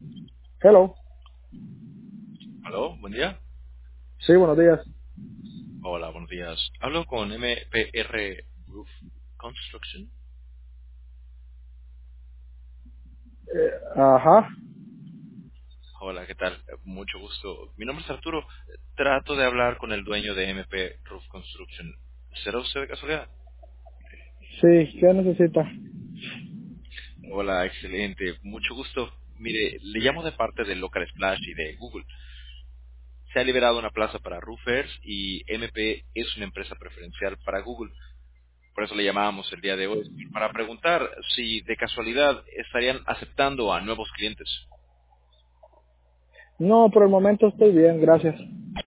Hello. Aló, buen día. Sí, buenos días. Hola, buenos días. Hablo con MPR Roof Construction. Ajá. Hola, ¿qué tal? Mucho gusto. Mi nombre es Arturo. Trato de hablar con el dueño de MP Roof Construction. ¿Será usted de casualidad? Sí, ¿qué necesita? Hola, excelente. Mucho gusto. Mire, le llamo de parte de Local Splash y de Google. Se ha liberado una plaza para roofers y MP es una empresa preferencial para Google. Por eso le llamábamos el día de hoy, para preguntar si de casualidad estarían aceptando a nuevos clientes. No, por el momento estoy bien, gracias.